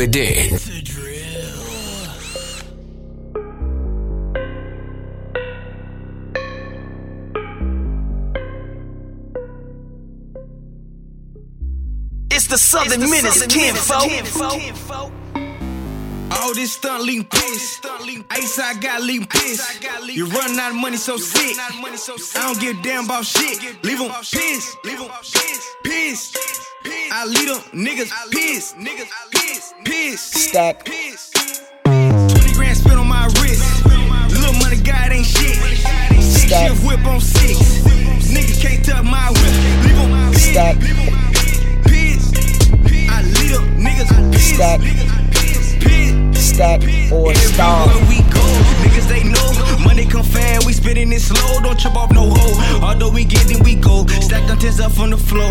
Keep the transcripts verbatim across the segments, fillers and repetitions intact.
within. It's the Southern Menace, kinfolk. All this stunt lean piss. Ice I got lean piss. You running out of money so sick. I don't give a damn about shit. Leave them pissed. Pissed. I leave them niggas pissed. Pissed. Stack. twenty grand spent on my wrist. Little money God ain't shit. Six Stack. shift whip on six. Niggas can't touch my whip. Leave them pissed. Stack. Pissed. I leave them niggas pissed. Stack. Stack or star. Everywhere we go, niggas they know. Money come fast, we spitting it slow. Don't chop off no hoe. Although we get then we go. Stack them tents up on the floor.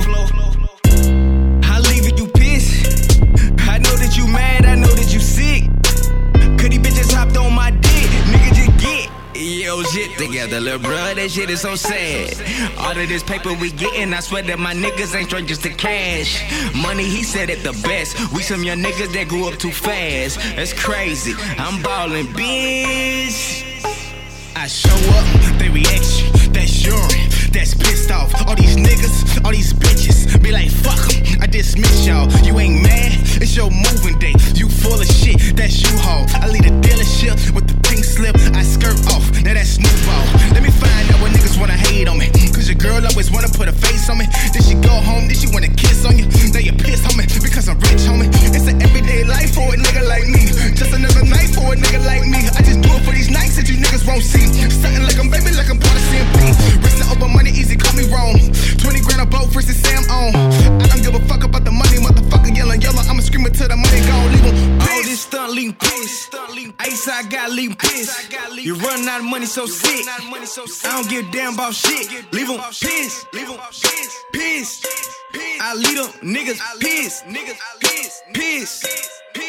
I leave it, you pissed. I know that you mad, I know that you sick. Cause these bitches hopped on my dick. Nigga just get yo shit together, lil' bruh, that shit is so sad. All of this paper we gettin', I swear that my niggas ain't strangers to cash. Money, he said it the best. We some young niggas that grew up too fast. That's crazy, I'm ballin', bitch. I show up, they reaction, that's urine, that's pissed off. All these niggas, all these bitches, be like, fuck em, I dismiss y'all. You ain't mad, it's your moving day. You full of shit, that's you haul. I leave the dealership with the pink slip, I skirt off, now that's Snoop Ball. Let me find out what niggas wanna hate on me. Cause your girl always wanna put a face on me. Then she go home, then she wanna kiss on you. Now you pissed on me, because I'm rich, homie. It's an everyday life for a nigga like me. Just another night for a nigga like me. I just do it for these nights that you niggas won't see. Something like I'm baby, like I'm part of C M P. Risking over money, easy, call me wrong. twenty grand a boat, first Sam on. I don't give a fuck about the money, motherfucker yelling yellow. I'ma scream it till the money gone, leave them. All this stunt lean piss. Ice I got lean piss. You running out of money so sick. I don't give a damn about shit. Leave them pissed. Pissed. I leave them niggas pissed. Pissed.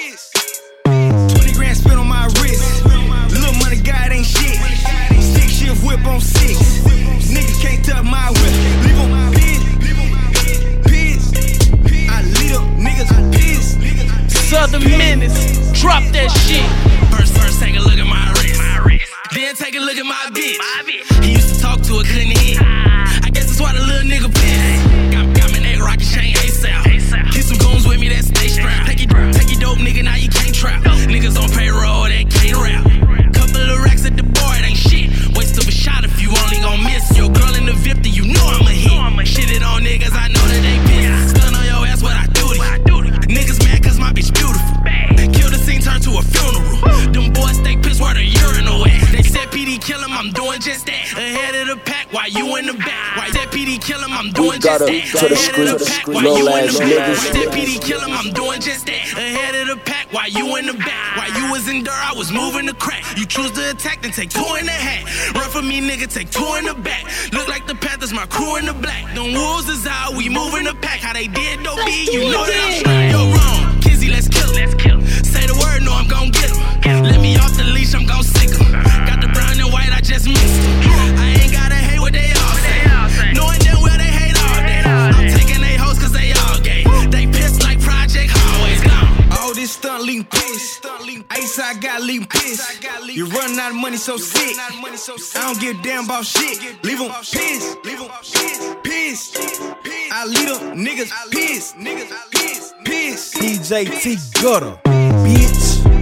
twenty grand spent on my wrist. Little money God ain't shit. Six shift whip on six. Niggas can't touch my whip. Leave them pissed. Pissed. I leave them niggas pissed. Southern Menace, drop that shit. First, first, take a look at my wrist. Then take a look at my bitch. He used to talk to her, couldn't hit. I guess that's why the little nigga pissed. Got, got my neck rockin' chain ASAP. Keep some goons with me that stay strapped. Take your, take your dope, nigga, now you can't trap. Niggas on payroll, that can't rap. Couple of racks at the bar, it ain't shit. Waste of a shot if you only gon' miss. Your girl in the fifty, you know I'm a hit. Shit it on niggas, I know that they pissed. Stun on your ass, what I do to you. Niggas mad cause my bitch beautiful. Kill the scene, turn to a funeral. Them boys stay pissed where the urinal at. They said P D kill him, I'm doing just that. Ahead of the pack, while you in the back. Why said P D kill him, I'm doing just that. To the Ahead of the pack, while you in the back. Said P D kill him, I'm doing just that. Ahead of the pack, while you in the back. While you was in dirt, I was moving the crack. You choose to attack, then take two in the hat. Run for me, nigga, take two in the back. Look like the Panthers, my crew in the black. Them wolves is out, we moving the pack. How they did, no be, you know that I'm straight. Yo, wrong, Kizzy, let's kill him. Let's kill him. Say the word, no, I'm gon' get him. Let me off the leash, I'm gon' sick him. Got the brown and white, I just mixed him. I ain't gotta hate what they all say. Knowing them well, they hate all day. I'm taking they hoes cause they all gay. They pissed like Project Hallways gone. All this stunt lean piss. Ice I got lean piss. You running out of money so sick. I don't give a damn about shit. Leave them pissed. Pissed. I leave them niggas pissed. Pissed. D J T Gutter, bitch.